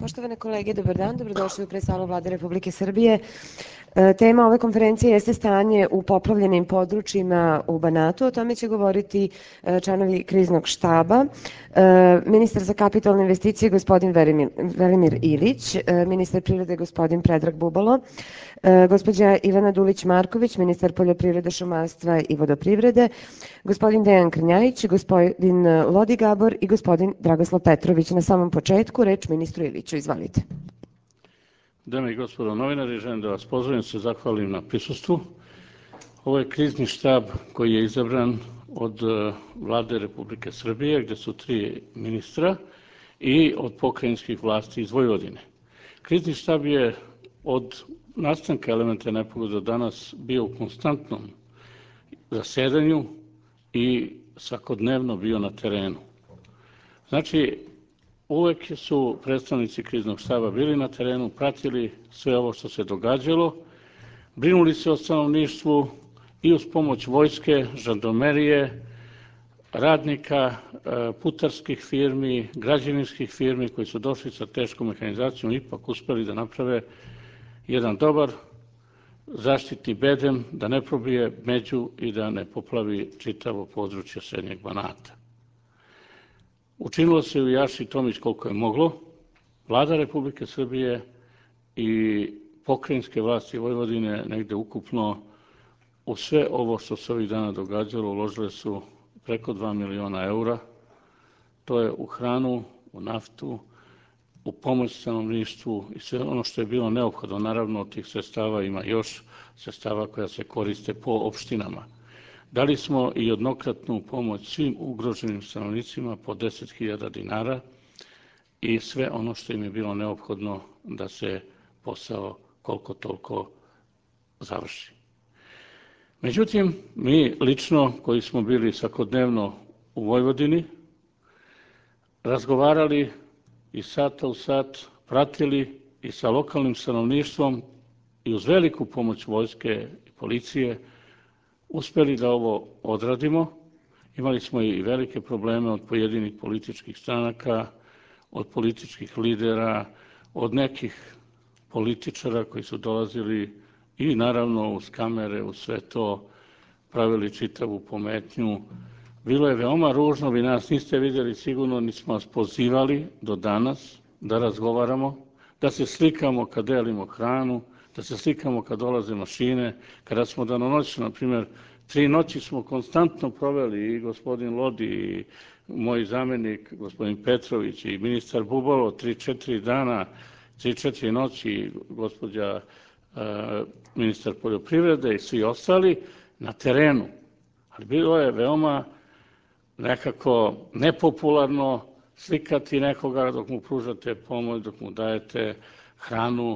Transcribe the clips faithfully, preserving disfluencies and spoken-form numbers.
Poštovane kolege, dobar dan, dobrodošli u predstavu Vlade Republike Srbije. Tema ove konferencije jeste stanje u poplavljenim područjima u Banatu. O tome će govoriti članovi kriznog štaba. Ministar za kapitalne investicije gospodin Velimir Ilić, ministar privrede gospodin Predrag Bubalo, gospođa Ivana Dulić-Marković, ministar poljoprivrede, šumarstva i vodoprivrede, gospodin Dejan Krnjajić, gospodin Lodi Gabor i gospodin Dragoslav Petrović. Na samom početku reč ministru Iliću. Izvalite. Dame i gospodo novinari, želim da vas pozdravim, se zahvalim na prisustvu. Ovo je krizni štab koji je izabran od Vlade Republike Srbije, gde su tri ministra i od pokrajinskih vlasti iz Vojvodine. Krizni štab je od nastanka elementarne nepogode do danas bio u konstantnom zasedanju i svakodnevno bio na terenu. Znači, uvek su predstavnici kriznog štaba bili na terenu, pratili sve ovo što se događalo, brinuli se o stanovništvu i uz pomoć vojske, žandarmerije, radnika, putarskih firmi, građevinskih firmi koji su došli sa teškom mehanizacijom, ipak uspeli da naprave jedan dobar zaštitni bedem, da ne probije među i da ne poplavi čitavo područje srednjeg Banata. Učinilo se u Jaši Tomić koliko je moglo. Vlada Republike Srbije i pokrajinske vlasti Vojvodine negde ukupno u sve ovo što se ovih dana događalo uložile su preko dva miliona eura. To je u hranu, u naftu, u pomoć stanovništvu i sve ono što je bilo neophodno. Naravno, od tih sredstava ima još sredstava koja se koriste po opštinama. Dali smo i jednokratnu pomoć svim ugroženim stanovnicima po deset hiljada dinara i sve ono što im je bilo neophodno da se posao koliko toliko završi. Međutim, mi lično koji smo bili svakodnevno u Vojvodini, razgovarali i sata u sat, pratili i sa lokalnim stanovništvom i uz veliku pomoć vojske i policije uspeli da ovo odradimo. Imali smo i velike probleme od pojedinih političkih stranaka, od političkih lidera, od nekih političara koji su dolazili i naravno uz kamere, uz sve to pravili čitavu pometnju. Bilo je veoma ružno, vi nas niste vidjeli sigurno, nismo vas pozivali do danas da razgovaramo, da se slikamo kad delimo hranu, da se slikamo kad dolaze mašine, kada smo danonoćno, na primjer, tri noći smo konstantno proveli i gospodin Lodi i moj zamenik, gospodin Petrović i ministar Bubalo, tri, četiri dana, tri, četiri noći, gospođa ministar poljoprivrede i svi ostali na terenu. Ali bilo je veoma nekako nepopularno slikati nekoga dok mu pružate pomoć, dok mu dajete hranu,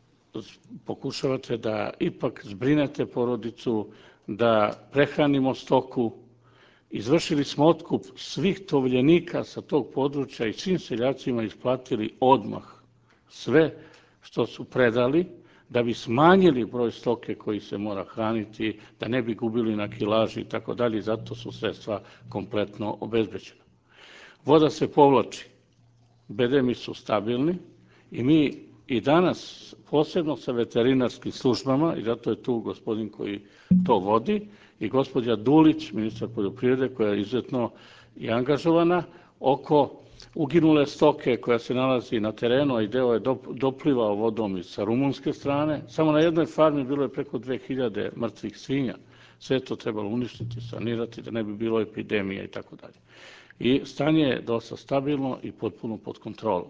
pokušavate da ipak zbrinete porodicu, da prehranimo stoku. Izvršili smo otkup svih tovljenika sa tog područja i svim seljacima isplatili odmah sve što su predali, da bi smanjili broj stoke koji se mora hraniti, da ne bi gubili na kilaži i tako dalje, zato su sredstva kompletno obezbeđena. Voda se povlači, bedemi su stabilni i mi i danas, posebno sa veterinarskim službama, i zato je tu gospodin koji to vodi, i gospođa Dulić, ministar poljoprivrede, koja je izuzetno i angažovana, oko uginule stoke koja se nalazi na terenu, a i deo je doplivao vodom sa rumunske strane. Samo na jednoj farmi bilo je preko dve hiljade mrtvih svinja. Sve to trebalo uništiti, sanirati, da ne bi bilo epidemije i tako dalje. I stanje je dosta stabilno i potpuno pod kontrolom.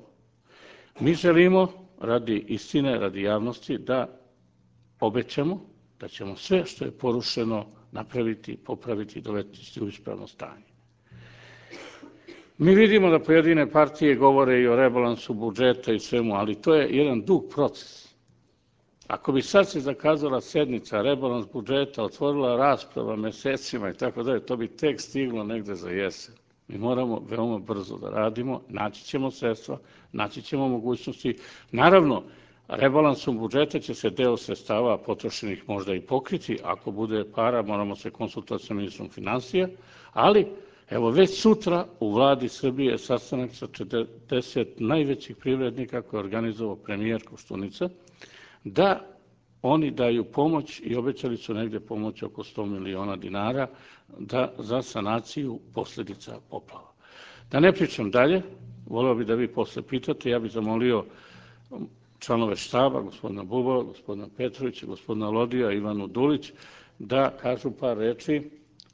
Mi želimo, radi istine, radi javnosti, da obećamo da ćemo sve što je porušeno napraviti, popraviti i dovesti u ispravno stanje. Mi vidimo da pojedine partije govore i o rebalansu budžeta i svemu, ali to je jedan dug proces. Ako bi sad se zakazala sednica, rebalans budžeta, otvorila rasprava mesecima i tako dalje, to bi tek stiglo negde za jesen. Mi moramo veoma brzo da radimo, naći ćemo sredstva, naći ćemo mogućnosti. Naravno, rebalansom budžeta će se deo sredstava potrošenih možda i pokriti. Ako bude para, moramo se konsultovati sa ministrom finansija, ali Evo, već sutra u vladi Srbije sastanak sa četrdeset najvećih privrednika koje je organizovao premijer Koštunica, da oni daju pomoć i obećali su negde pomoć oko sto miliona dinara da, za sanaciju posledica poplava. Da ne pričam dalje, voleo bih da vi posle pitate, ja bih zamolio članove štaba, gospodina Bubala, gospodina Petrovića, gospodina Lodija, Ivanu Dulić, da kažu par reči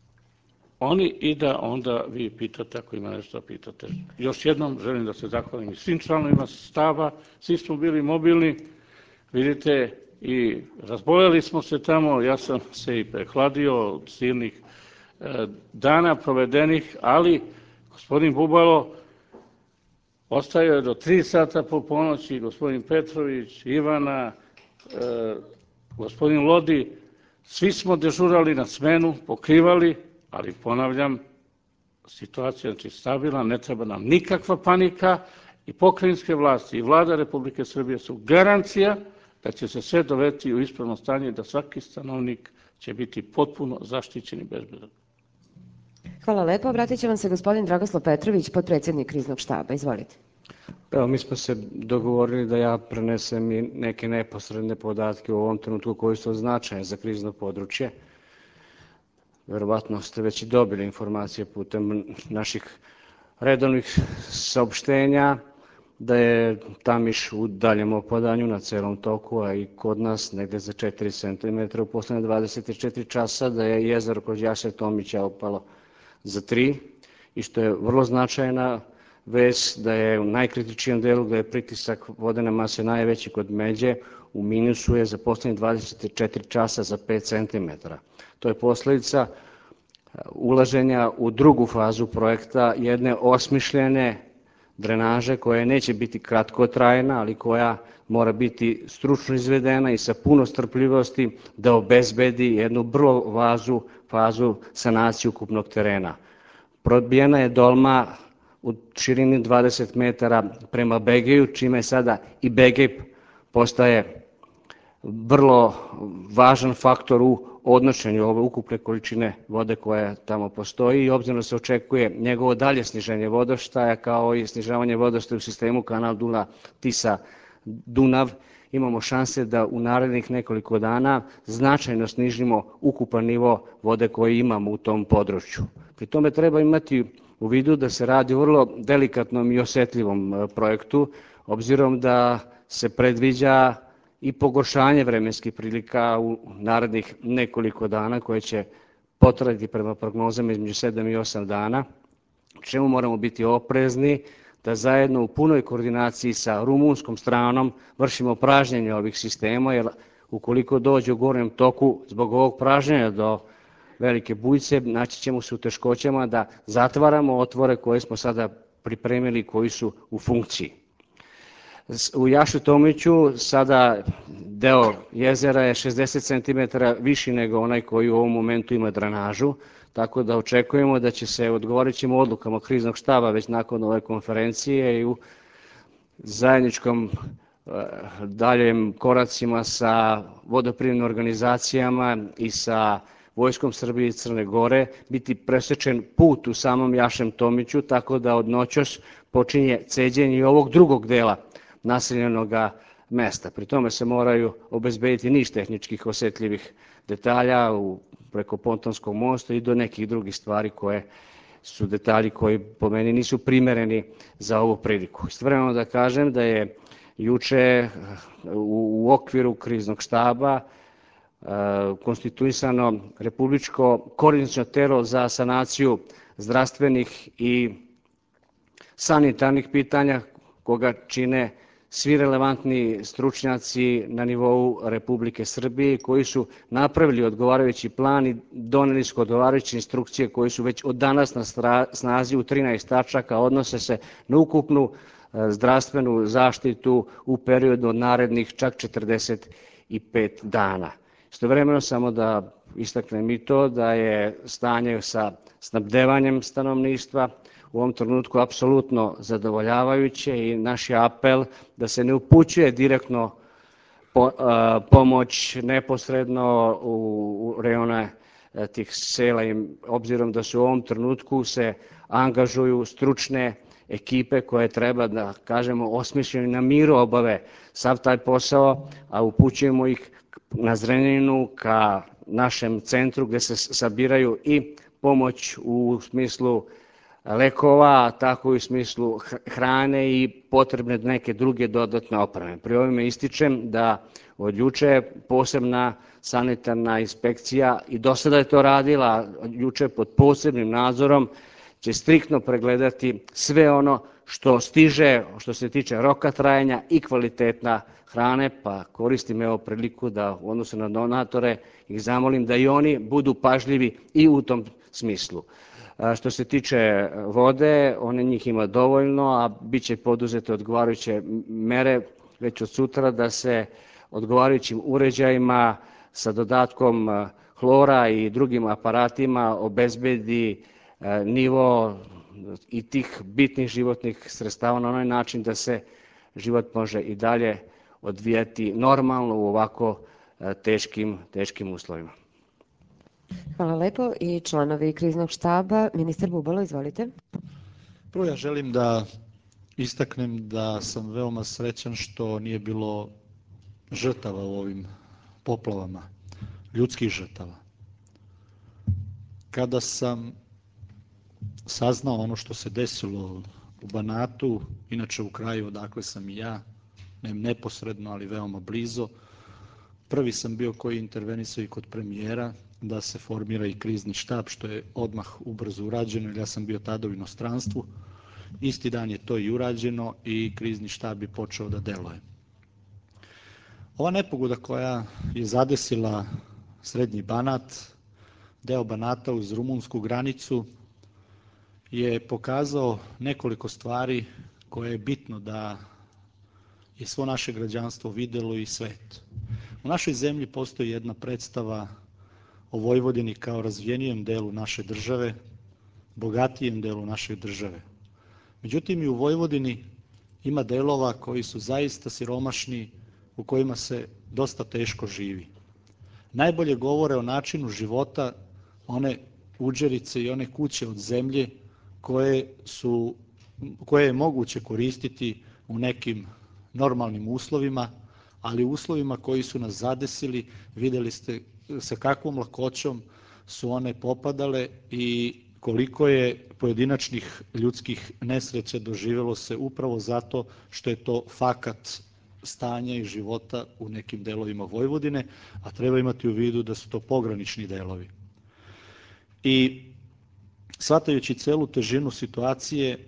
oni i da onda vi pitate ako ima nešto da pitate. Još jednom želim da se zahvalim i svim članovima štaba, svi smo bili mobilni, vidite, i razboleli smo se tamo, ja sam se i prehladio od silnih dana provedenih, ali gospodin Bubalo ostao je do tri sata po ponoći, gospodin Petrović, Ivana, gospodin Lodi, svi smo dežurali na smenu, pokrivali, ali ponavljam, situacija je stabilna, ne treba nam nikakva panika i pokrajinske vlasti i vlada Republike Srbije su garancija da će se sve dovesti u ispravno stanje, da svaki stanovnik će biti potpuno zaštićen i bezbedan. Hvala lepo. Obratit će vam se gospodin Dragoslav Petrović, potpredsjednik Kriznog štaba. Izvolite. Evo, mi smo se dogovorili da ja prenesem i neke neposredne podatke u ovom trenutku koji su značajne za krizno područje. Verovatno ste već i dobili informacije putem naših redovnih saopštenja da je Tamiš u daljem opadanju na celom toku, a i kod nas negde za četiri centimetra u poslednje dvadeset četiri časa, da je jezero kod Jaše Tomića opalo za tri i što je vrlo značajna vest da je u najkritičnijem delu gde je pritisak vodene mase najveći kod Međe u minusu je za poslednje dvadeset četiri časa za pet centimetara. To je posledica ulaženja u drugu fazu projekta jedne osmišljene drenaže koja neće biti kratkotrajna, ali koja mora biti stručno izvedena i sa puno strpljivosti da obezbedi jednu vrlo važnu fazu sanacije ukupnog terena. Probijena je dolma u širini dvadeset metara prema Begeju, čime sada i Begej postaje vrlo važan faktor u odnošenju ove ukupne količine vode koja tamo postoji i obzirom da se očekuje njegovo dalje sniženje vodostaja kao i snižavanje vodostaja u sistemu kanal Dunav-Tisa-Dunav, imamo šanse da u narednih nekoliko dana značajno snižimo ukupan nivo vode koji imamo u tom području. Pri tome treba imati u vidu da se radi o vrlo delikatnom i osetljivom projektu, obzirom da se predviđa i pogoršanje vremenskih prilika u narednih nekoliko dana koje će potrajati prema prognozama između sedam i osam dana, čemu moramo biti oprezni da zajedno u punoj koordinaciji sa rumunskom stranom vršimo pražnjenje ovih sistema, jer ukoliko dođe u gornjem toku zbog ovog pražnjenja do velike bujice, naći ćemo se u teškoćama da zatvaramo otvore koje smo sada pripremili koji su u funkciji. U Jaši Tomiću sada deo jezera je šezdeset centimetara viši nego onaj koji u ovom momentu ima drenažu, tako da očekujemo da će se odgovarajućim odlukama Kriznog štaba već nakon ove konferencije i u zajedničkom daljem koracima sa vodoprivrednim organizacijama i sa Vojskom Srbije i Crne Gore biti presečen put u samom Jašem Tomiću, tako da od noćas počinje ceđenje ovog drugog dela naseljenog mesta. Pri tome se moraju obezbediti niz tehničkih osetljivih detalja preko pontonskog mosta i do nekih drugih stvari koje su detalji koji po meni nisu primereni za ovu priliku. Istovremeno da kažem da je juče u okviru Kriznog štaba konstituisano Republičko koordinaciono telo za sanaciju zdravstvenih i sanitarnih pitanja koga čine svi relevantni stručnjaci na nivou Republike Srbije koji su napravili odgovarajući plan i doneli su odgovarajuće instrukcije koje su već od danas na snazi u trinaest tačaka, odnose se na ukupnu zdravstvenu zaštitu u periodu od narednih čak četrdeset pet dana. Istovremeno samo da istaknem i to da je stanje sa snabdevanjem stanovništva u ovom trenutku apsolutno zadovoljavajuće i naš je apel da se ne upućuje direktno pomoć neposredno u rejone tih sela, obzirom da se u ovom trenutku se angažuju stručne ekipe koje treba, da kažemo, osmišljeno na miru obave sav taj posao, a upućujemo ih na Zrenjaninu ka našem centru gde se sabiraju i pomoć u smislu lekova, tako i u smislu hrane i potrebne neke druge dodatne opreme. Pri ovome ističem da od juče posebna sanitarna inspekcija i do sada je to radila, juče pod posebnim nadzorom će striktno pregledati sve ono što stiže, što se tiče roka trajanja i kvalitetna hrane, pa koristim evo priliku da u odnosu na donatore ih zamolim da i oni budu pažljivi i u tom smislu. Što se tiče vode, one njih ima dovoljno, a bit će poduzete odgovarajuće mere već od sutra da se odgovarajućim uređajima sa dodatkom hlora i drugim aparatima obezbedi nivo i tih bitnih životnih sredstava na onaj način da se život može i dalje odvijati normalno u ovako teškim, teškim uslovima. Hvala lepo. I članovi kriznog štaba, ministar Bubalo, izvolite. Prvo ja želim da istaknem da sam veoma srećan što nije bilo žrtava u ovim poplavama, ljudskih žrtava. Kada sam saznao ono što se desilo u Banatu, inače u kraju odakle sam i ja, ne neposredno, ali veoma blizo, prvi sam bio koji intervenisao i kod premijera da se formira i krizni štab, što je odmah ubrzo urađeno, jer ja sam bio tada u inostranstvu. Isti dan je to i urađeno i krizni štab je počeo da deluje. Ova nepogoda koja je zadesila Srednji Banat, deo Banata uz rumunsku granicu, je pokazao nekoliko stvari koje je bitno da je svo naše građanstvo videlo i svet. U našoj zemlji postoji jedna predstava o Vojvodini kao razvijenijem delu naše države, bogatijem delu naše države. Međutim, i u Vojvodini ima delova koji su zaista siromašni, u kojima se dosta teško živi. Najbolje govore o načinu života one udžerice i one kuće od zemlje koje, su, koje je moguće koristiti u nekim normalnim uslovima, ali u uslovima koji su nas zadesili, videli ste sa kakvom lakoćom su one popadale i koliko je pojedinačnih ljudskih nesreća doživelo se upravo zato što je to fakat stanja i života u nekim delovima Vojvodine, a treba imati u vidu da su to pogranični delovi. I shvatajući celu težinu situacije,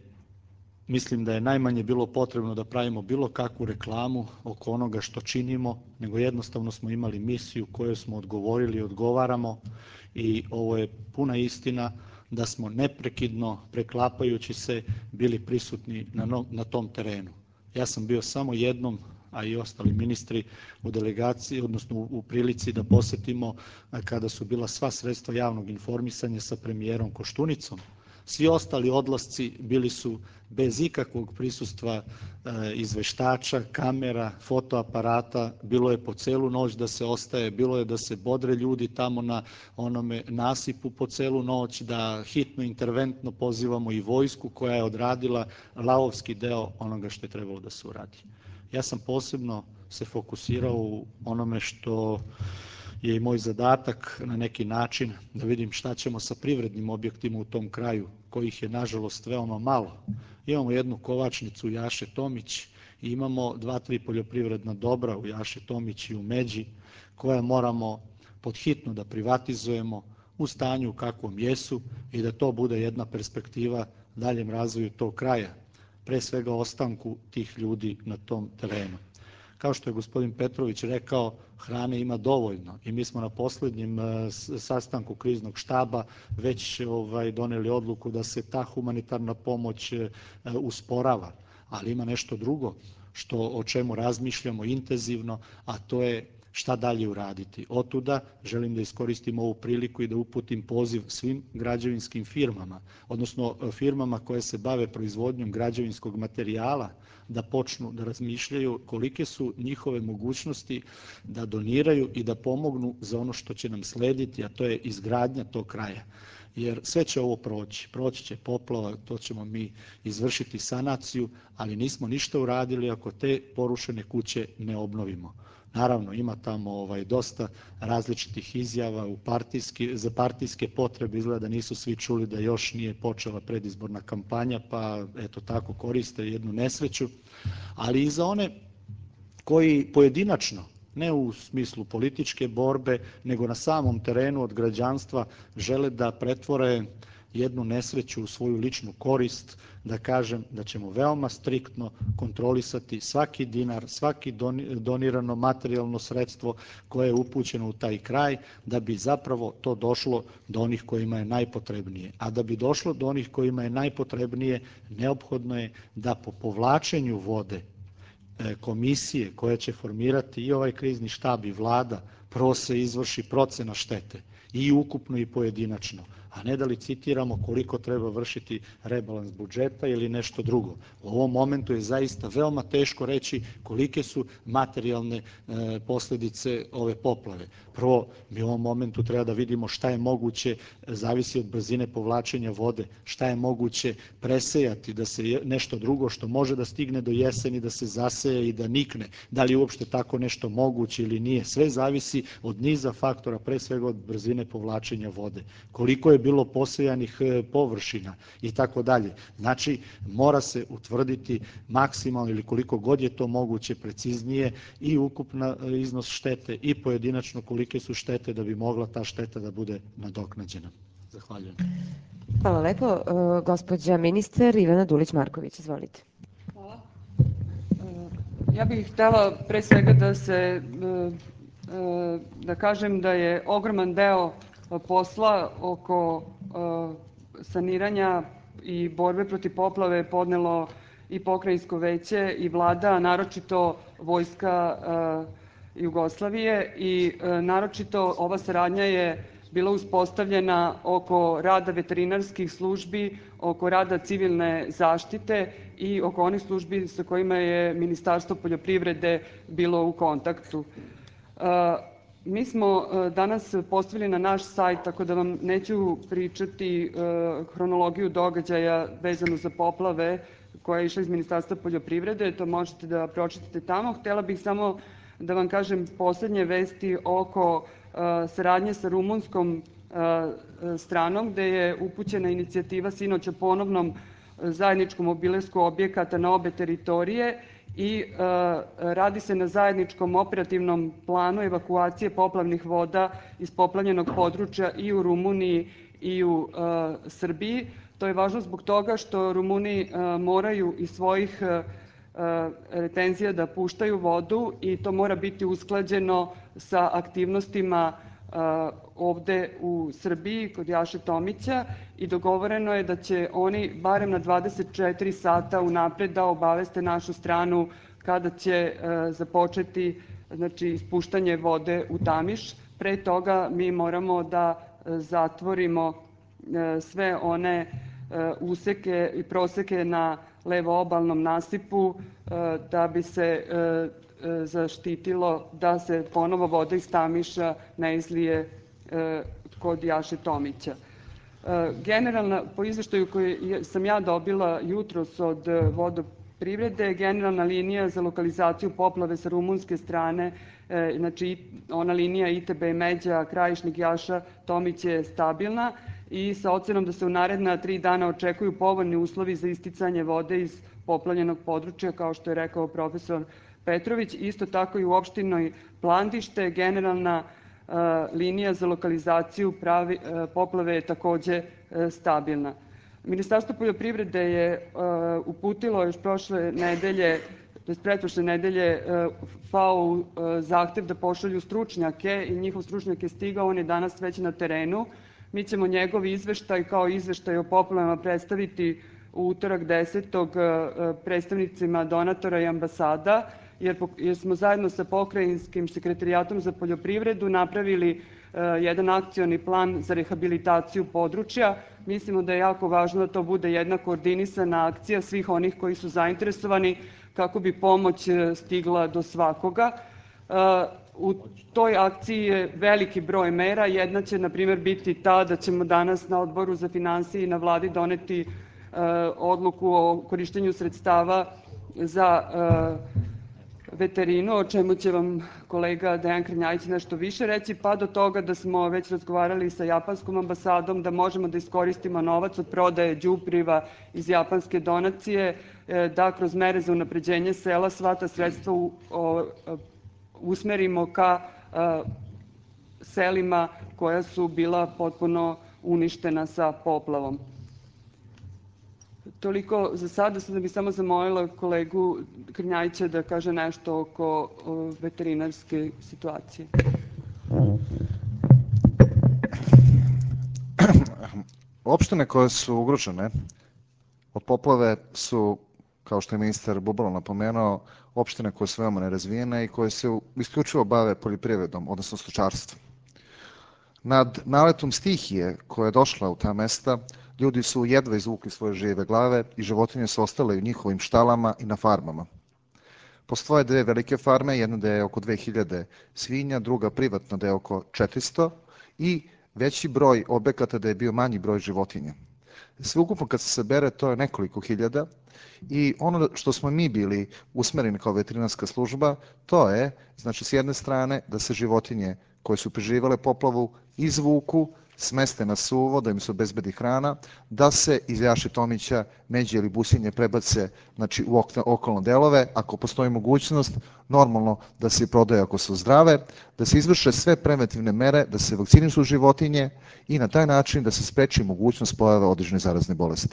mislim da je najmanje bilo potrebno da pravimo bilo kakvu reklamu oko onoga što činimo, nego jednostavno smo imali misiju koju smo odgovorili i odgovaramo i ovo je puna istina da smo neprekidno, preklapajući se, bili prisutni na, no, na tom terenu. Ja sam bio samo jednom, a i ostali ministri u delegaciji, odnosno u, u prilici da posetimo kada su bila sva sredstva javnog informisanja sa premijerom Koštunicom. Svi ostali odlasci bili su bez ikakvog prisustva e, izveštača, kamera, fotoaparata, bilo je po celu noć da se ostaje, bilo je da se bodre ljudi tamo na onome nasipu po celu noć, da hitno interventno pozivamo i vojsku koja je odradila lavovski deo onoga što je trebalo da se uradi. Ja sam posebno se fokusirao u onome što je i moj zadatak na neki način da vidim šta ćemo sa privrednim objektima u tom kraju, kojih je nažalost veoma malo. Imamo jednu kovačnicu u Jaše Tomić i imamo dva, tri poljoprivredna dobra u Jaše Tomić i u Međi, koja moramo podhitno da privatizujemo u stanju u kakvom jesu i da to bude jedna perspektiva daljem razvoju tog kraja, pre svega ostanku tih ljudi na tom terenu. Kao što je gospodin Petrović rekao, hrane ima dovoljno i mi smo na poslednjem sastanku kriznog štaba već ovaj, doneli odluku da se ta humanitarna pomoć usporava, ali ima nešto drugo što, o čemu razmišljamo intenzivno, a to je šta dalje uraditi. Otuda želim da iskoristim ovu priliku i da uputim poziv svim građevinskim firmama, odnosno firmama koje se bave proizvodnjom građevinskog materijala, da počnu da razmišljaju kolike su njihove mogućnosti da doniraju i da pomognu za ono što će nam slediti, a to je izgradnja tog kraja. jer sve će ovo proći. Proći će poplava, to ćemo mi izvršiti sanaciju, ali nismo ništa uradili ako te porušene kuće ne obnovimo. Naravno, ima tamo ovaj, dosta različitih izjava u partijski, za partijske potrebe, izgleda da nisu svi čuli da još nije počela predizborna kampanja, pa eto tako koriste jednu nesreću, ali i za one koji pojedinačno, ne u smislu političke borbe, nego na samom terenu od građanstva žele da pretvore jednu nesreću u svoju ličnu korist, da kažem da ćemo veoma striktno kontrolisati svaki dinar, svaki donirano materijalno sredstvo koje je upućeno u taj kraj, da bi zapravo to došlo do onih kojima je najpotrebnije. A da bi došlo do onih kojima je najpotrebnije, neophodno je da po povlačenju vode komisije koje će formirati i ovaj krizni štab i vlada, prvo se izvrši procena štete i ukupno i pojedinačno, a ne da licitiramo koliko treba vršiti rebalans budžeta ili nešto drugo. U ovom momentu je zaista veoma teško reći kolike su materijalne posledice ove poplave. Prvo, mi u ovom momentu treba da vidimo šta je moguće, zavisi od brzine povlačenja vode, šta je moguće presejati, da se nešto drugo što može da stigne do jeseni, da se zaseje i da nikne, da li je uopšte tako nešto moguće ili nije. Sve zavisi od niza faktora, pre svega od brzine povlačenja vode. Koliko je bilo posejanih površina i tako dalje. Znači, mora se utvrditi maksimalno ili koliko god je to moguće preciznije i ukupna iznos štete i pojedinačno kolike su štete da bi mogla ta šteta da bude nadoknađena. Zahvaljujem. Hvala lepo. Gospođa ministar Ivana Dulić-Marković, izvolite. Hvala. Ja bih htela pre svega da se, da kažem da je ogroman deo posla oko saniranja i borbe protiv poplave podnelo i pokrajinsko veće i vlada, naročito Vojska Jugoslavije i naročito ova saradnja je bila uspostavljena oko rada veterinarskih službi, oko rada civilne zaštite i oko onih službi sa kojima je Ministarstvo poljoprivrede bilo u kontaktu. Mi smo danas postavili na naš sajt, tako da vam neću pričati hronologiju događaja vezanu za poplave koja je išla iz Ministarstva poljoprivrede, to možete da pročitate tamo. Htela bih samo da vam kažem poslednje vesti oko saradnje sa rumunskom stranom, gde je upućena inicijativa sinoć o ponovnom zajedničkom obilasku objekata na obe teritorije i radi se na zajedničkom operativnom planu evakuacije poplavnih voda iz poplavljenog područja i u Rumuniji i u Srbiji. To je važno zbog toga što Rumuni moraju iz svojih retenzija da puštaju vodu i to mora biti usklađeno sa aktivnostima ovde u Srbiji kod Jaše Tomića i dogovoreno je da će oni barem na dvadeset četiri sata unapred da obaveste našu stranu kada će započeti ispuštanje vode u Tamiš. Pre toga mi moramo da zatvorimo sve one useke i proseke na levoobalnom nasipu da bi se zaštitilo da se ponovo voda iz Tamiša ne izlije kod Jaše Tomića. Generalna, po izveštaju koji sam ja dobila jutros od vodoprivrede, generalna linija za lokalizaciju poplave sa rumunske strane, znači ona linija I T B Međa, Krajišnik, Jaša Tomić je stabilna i sa ocenom da se u naredna tri dana očekuju povoljni uslovi za isticanje vode iz poplavljenog područja, kao što je rekao profesor Petrović. Isto tako i u opštinoj Plandište generalna linija za lokalizaciju poplave je takođe stabilna. Ministarstvo poljoprivrede je uputilo još prošle nedelje, to je pretprošle nedelje, F A O zahtev da pošalju stručnjake i njihov stručnjak je stigao, on je danas već na terenu. Mi ćemo njegov izveštaj kao izveštaj o poplavama predstaviti u utorak desetog predstavnicima donatora i ambasada, jer smo zajedno sa Pokrajinskim sekretarijatom za poljoprivredu napravili jedan akcioni plan za rehabilitaciju područja. Mislimo da je jako važno da to bude jedna koordinisana akcija svih onih koji su zainteresovani kako bi pomoć stigla do svakoga. U toj akciji je veliki broj mera. Jedna će, na primjer, biti ta da ćemo danas na Odboru za finansije i na Vladi doneti odluku o korišćenju sredstava za veterinu, o čemu će vam kolega Dejan Krnjajić nešto više reći, pa do toga da smo već razgovarali sa japanskom ambasadom da možemo da iskoristimo novac od prodaje đubriva iz japanske donacije, da kroz mere za unapređenje sela sva ta sredstva usmerimo ka selima koja su bila potpuno uništena sa poplavom. Toliko za sada. Sada bih samo zamolila kolegu Krnjajića da kaže nešto oko veterinarske situacije. Opštine koje su ugrožene od poplave su, kao što je ministar Bubalo napomenuo, opštine koje su veoma nerazvijene i koje se isključivo bave poljoprivredom, odnosno stočarstvom. Nad naletom stihije koja je došla u ta mesta, ljudi su jedva izvukli svoje žive glave i životinje su ostale u njihovim štalama i na farmama. Postoje dve velike farme, jedna da je oko dve hiljade svinja, druga privatna da je oko četiristo i veći broj objekata da je bio manji broj životinja. Sve ukupno kad se sabere to je nekoliko hiljada i ono što smo mi bili usmereni kao veterinarska služba, to je, znači s jedne strane da se životinje koje su preživale poplavu izvuku, smeste na suvo, da im se obezbedi hrana, da se iz Jaše Tomića međe ili businje prebace znači, u okolne delove, ako postoji mogućnost, normalno da se prodaju ako su zdrave, da se izvrše sve preventivne mere, da se vakcinišu životinje i na taj način da se spreči mogućnost pojave određene zarazne bolesti.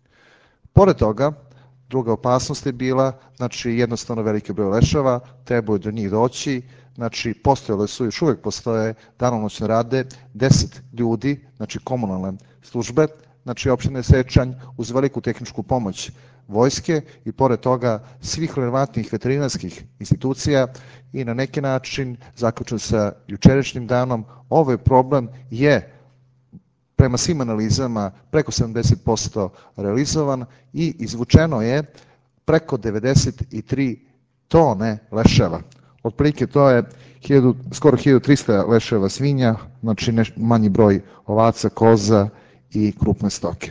Pored toga, druga opasnost je bila, znači jednostavno veliki broj leševa, trebaju do njih doći, znači postojale su, još uvek postoje, danonoćno rade deset ljudi, znači komunalne službe, znači opštine Sečanj uz veliku tehničku pomoć vojske i pored toga svih relevantnih veterinarskih institucija i na neki način zaključen sa jučerašnjim danom, ovaj problem je prema svim analizama preko sedamdeset posto realizovan i izvučeno je preko devedeset tri tone leševa. Otprilike to je skoro hiljadu trista leševa svinja, znači manji broj ovaca, koza i krupne stoke.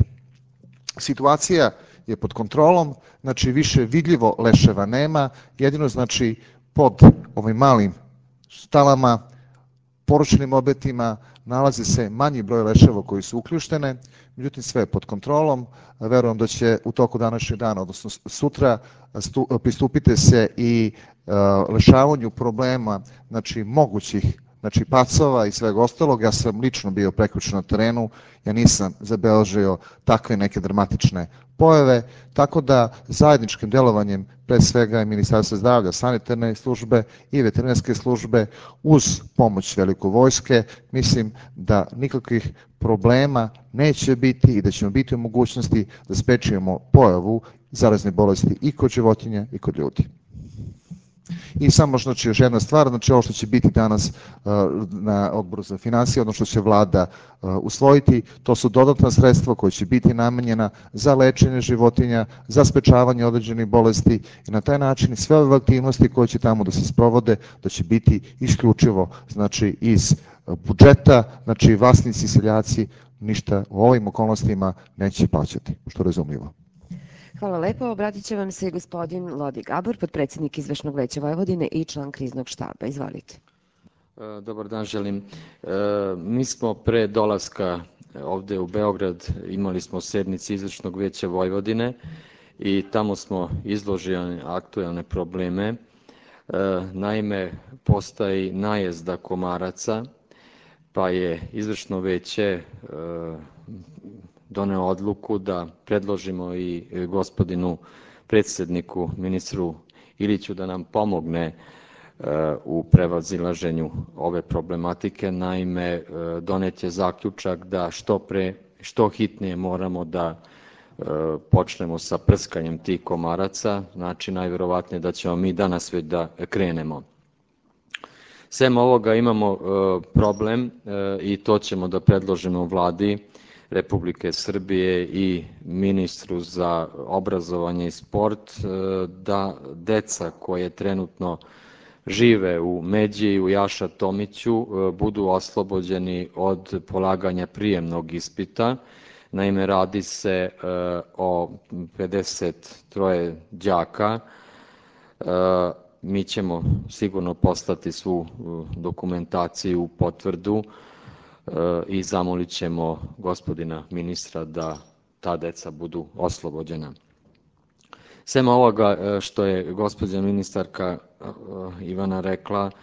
Situacija je pod kontrolom, znači više vidljivo leševa nema, jedino znači pod ovim malim štalama, poručenim objektima nalazi se manji broj leševa koji su ukljuštene, međutim sve je pod kontrolom, verujem da će u toku današnjeg dana, odnosno sutra, pristupite se i rešavanju problema, znači mogućih znači pacova i svega ostalog. Ja sam lično bio prekjuče na terenu, ja nisam zabeležio takve neke dramatične pojave, tako da zajedničkim delovanjem pre svega Ministarstva zdravlja, sanitarne službe i veterinarske službe uz pomoć veliko vojske, mislim da nikakvih problema neće biti i da ćemo biti u mogućnosti da sprečimo pojavu zarazne bolesti i kod životinja i kod ljudi. I samo znači još jedna stvar, znači ovo što će biti danas na Odboru za finansije, odnosno što će vlada usvojiti, to su dodatna sredstva koja će biti namenjena za lečenje životinja, za sprečavanje određenih bolesti i na taj način sve ove aktivnosti koje će tamo da se sprovode, da će biti isključivo znači iz budžeta, znači vlasnici, seljaci ništa u ovim okolnostima neće plaćati, što je razumljivo. Hvala lepo. Obratit će vam se gospodin Lodi Gabor, podpredsednik Izvršnog veća Vojvodine i član kriznog štaba. Izvolite. Dobar dan, želim. Mi smo pre dolaska ovde u Beograd imali smo sednici Izvršnog veća Vojvodine i tamo smo izložili aktuelne probleme. Naime, postoji najezda komaraca, pa je Izvršno veće doneo odluku da predložimo i gospodinu predsedniku, ministru Iliću, da nam pomogne u prevazilaženju ove problematike. Naime, donet je zaključak da što pre, što hitnije moramo da počnemo sa prskanjem tih komaraca, znači najverovatnije da ćemo mi danas već da krenemo. Sem ovoga imamo problem i to ćemo da predložimo vladi Republike Srbije i ministru za obrazovanje i sport, da deca koje trenutno žive u Međi, u Jaša Tomiću, budu oslobođeni od polaganja prijemnog ispita. Naime, radi se o pedeset troje đaka. Mi ćemo sigurno poslati svu dokumentaciju, potvrdu i zamolit ćemo gospodina ministra da ta deca budu oslobođena. Sem ovoga što je gospođa ministarka Ivana rekla,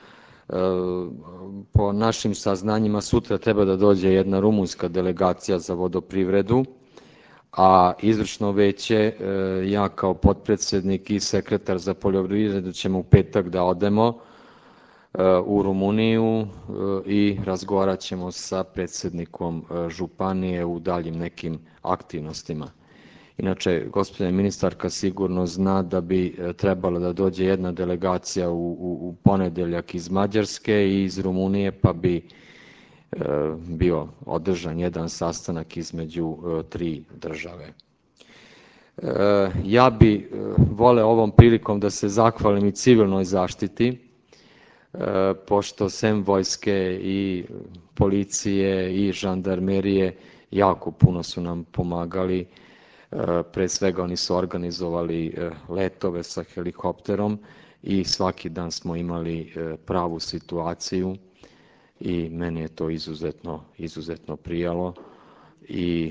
po našim saznanjima sutra treba da dođe jedna rumunska delegacija za vodoprivredu, a izvršno veće, ja kao potpredsednik i sekretar za poljoprivredu ćemo u petak da odemo u Rumuniju i razgovarat ćemo sa predsednikom Županije u daljim nekim aktivnostima. Inače, gospođa ministarka sigurno zna da bi trebala da dođe jedna delegacija u, u ponedeljak iz Mađarske i iz Rumunije, pa bi e, bio održan jedan sastanak između e, tri države. E, ja bi e, vole ovom prilikom da se zahvalim i civilnoj zaštiti, e, pošto sem vojske i policije i žandarmerije jako puno su nam pomagali. Pre svega oni su organizovali letove sa helikopterom i svaki dan smo imali pravu situaciju i meni je to izuzetno, izuzetno prijalo i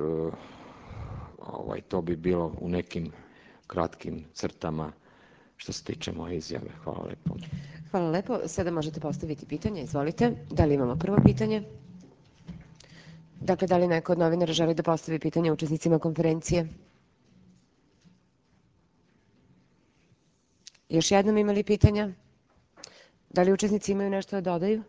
ovaj, to bi bilo u nekim kratkim crtama što se tiče moje izjave. Hvala lepo. Hvala lepo. Sada možete postaviti pitanje. Izvolite. Da li imamo prvo pitanje? Dakle, da li neko od novinara želi da postavi pitanje učesnicima konferencije? Još jednom imali pitanja? Da li učesnici imaju nešto da dodaju?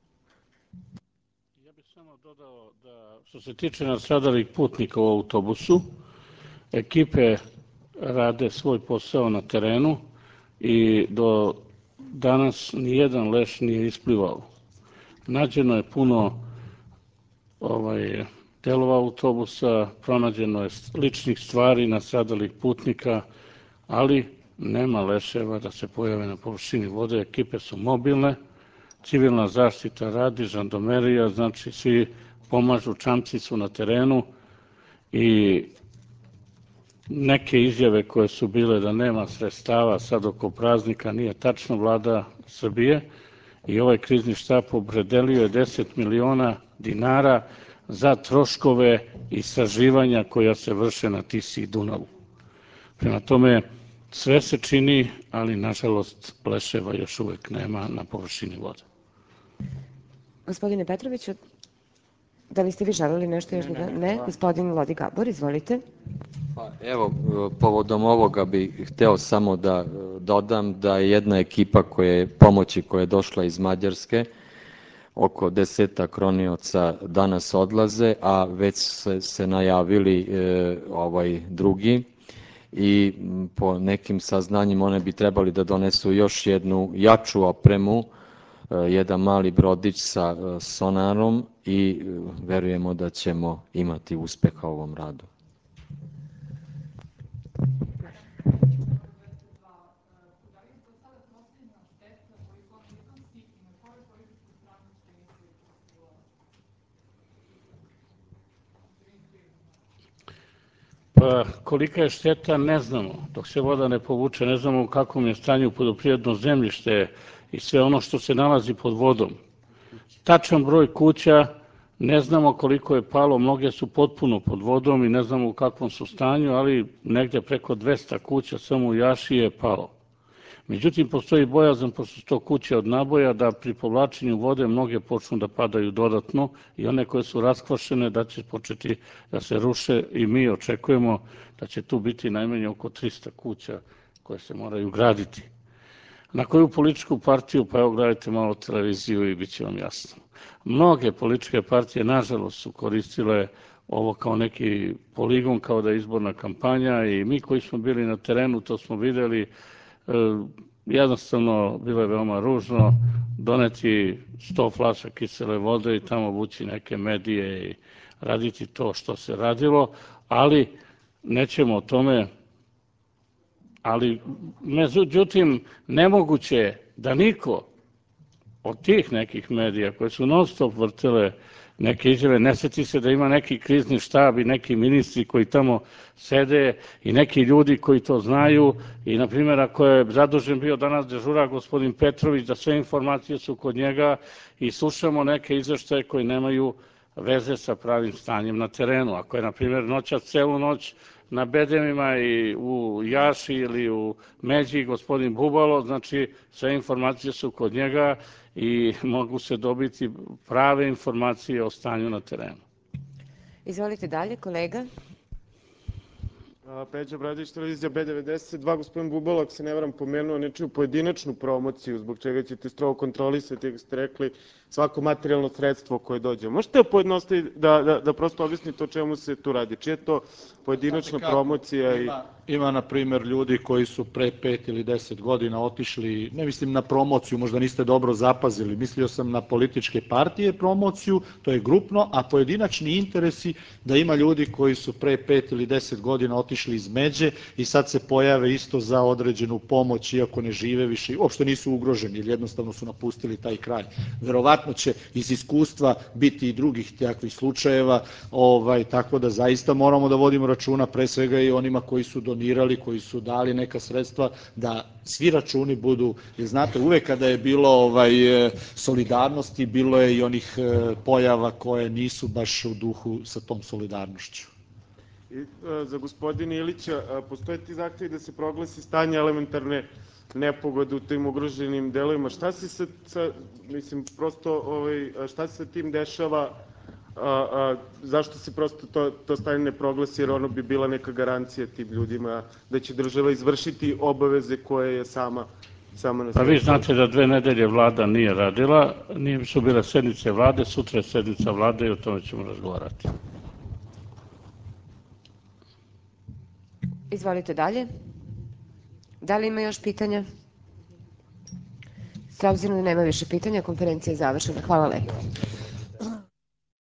Ja bih samo dodao da što se tiče nastradalih putnika u autobusu, ekipe rade svoj posao na terenu i do danas nijedan leš nije isplivao. Nađeno je puno ovaj, delova autobusa, pronađeno je ličnih stvari nastradalih putnika, ali nema leševa da se pojave na površini vode, ekipe su mobilne, civilna zaštita radi, žandarmerija, znači svi pomažu, čamci su na terenu i neke izjave koje su bile da nema sredstava sad oko praznika nije tačno. Vlada Srbije i ovaj krizni štab opredelio je deset miliona dinara za troškove istraživanja koja se vrše na Tisi i Dunavu. Prema tome, sve se čini, ali nažalost leševa još uvek nema na površini vode. Gospodine Petroviću, da li ste vi želeli nešto još da... Ne, gospodin Lodi Gabor, izvolite. Pa evo, povodom ovoga bih hteo samo da dodam da je jedna ekipa koje, pomoći koja je došla iz Mađarske, oko desetak ronioca danas odlaze, a već se, se najavili e, ovaj drugi i po nekim saznanjima one bi trebali da donesu još jednu jaču opremu, e, jedan mali brodić sa e, sonarom i e, verujemo da ćemo imati uspeha u ovom radu. Pa kolika je šteta ne znamo, dok se voda ne povuče, ne znamo u kakvom je stanju poljoprivredno zemljište i sve ono što se nalazi pod vodom. Tačan broj kuća, ne znamo koliko je palo, mnoge su potpuno pod vodom i ne znamo u kakvom su stanju, ali negde preko dvesta kuća samo u Jaši je palo. Međutim, postoji bojazan, pošto su to kuće od naboja, da pri povlačenju vode mnoge počnu da padaju dodatno i one koje su raskvašene da će početi da se ruše i mi očekujemo da će tu biti najmanje oko trista kuća koje se moraju graditi. Na koju političku partiju, pa evo gledajte malo televiziju i bit će vam jasno. Mnoge političke partije, nažalost, su koristile ovo kao neki poligon, kao da je izborna kampanja i mi koji smo bili na terenu, to smo videli. Jednostavno, bilo je veoma ružno doneti sto flaša kisele vode i tamo vući neke medije i raditi to što se radilo, ali nećemo o tome, ali međutim, nemoguće da niko od tih nekih medija koje su non stop vrtele neke izjave, ne seti se da ima neki krizni štab i neki ministri koji tamo sede i neki ljudi koji to znaju i, na primjer, ako je zadužen bio danas dežura gospodin Petrović, da sve informacije su kod njega i slušamo neke izveštaje koji nemaju veze sa pravim stanjem na terenu. Ako je, na primjer, noćas celu noć na bedemima i u Jaši ili u Međi gospodin Bubalo, znači sve informacije su kod njega i mogu se dobiti prave informacije o stanju na terenu. Izvolite dalje, kolega. Peđa Bradić, televizija B devedeset dva, gospodin Bubalo, ako se ne varam, pomenuo nečiju pojedinačnu promociju, zbog čega ćete strogo kontrolisati, kako ste rekli, svako materijalno sredstvo koje dođe. Možete pojednostaviti, da, da, da prosto objasnite o čemu se tu radi? Čije je to pojedinačna promocija? Ima, ima, na primjer, ljudi koji su pre pet ili deset godina otišli, ne mislim na promociju, možda niste dobro zapazili, mislio sam na političke partije promociju, to je grupno, a pojedinačni interesi da ima ljudi koji su pre pet ili deset godina otišli iz Međe i sad se pojave isto za određenu pomoć, iako ne žive više, uopšte nisu ugroženi, jer jednostavno su napustili taj kraj. Verovatno će iz iskustva biti i drugih takvih slučajeva, ovaj, tako da zaista moramo da vodimo računa pre svega i onima koji su donirali, koji su dali neka sredstva, da svi računi budu, jer znate, uvek kada je bilo ovaj, solidarnosti, bilo je i onih pojava koje nisu baš u duhu sa tom solidarnošću. I, za gospodina Ilića, postoje ti zahtevi da se proglasi stanje elementarne nepogode u tim ugroženim delovima. Šta se sa, sa mislim, prosto, ovaj, šta se sa tim dešava, a, a, zašto se prosto to, to stanje ne proglasi, jer ono bi bila neka garancija tim ljudima da će država izvršiti obaveze koje je sama sama na Pa vi znate da dve nedelje vlada nije radila, nije su bile sednice vlade, sutra je sednica vlade i o tome ćemo razgovarati. Izvolite dalje. Da li ima još pitanja? S obzirom da nema više pitanja, konferencija je završena. Hvala lepo.